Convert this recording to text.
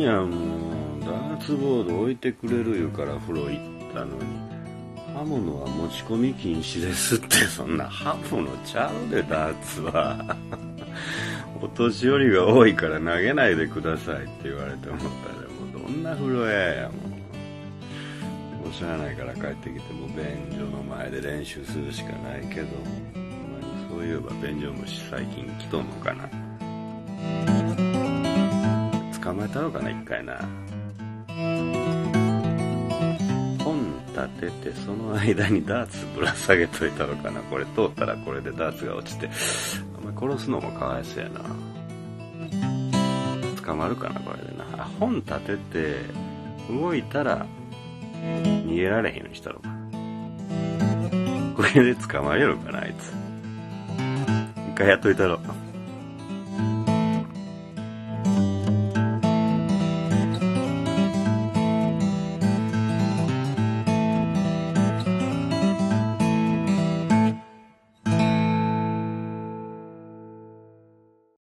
やん、もう。ダーツボード置いてくれる言うから風呂行ったのに。刃物は持ち込み禁止ですって、そんな刃物ちゃうで、ダーツは。お年寄りが多いから投げないでくださいって言われて思ったら、もうどんな風呂屋や、もう。もうしゃあないから帰ってきても便所の前で練習するしかないけど、そういえば便所虫最近来とんのかな。捕まえたのかな、一回な。本立ててその間にダーツぶら下げといたのかな。これ通ったらこれでダーツが落ちて、お前殺すのもかわいそうやな。捕まるかなこれでな。本立てて動いたら逃げられへんようにしたのか。これで捕まえるかなあいつ。一回やっといたろ。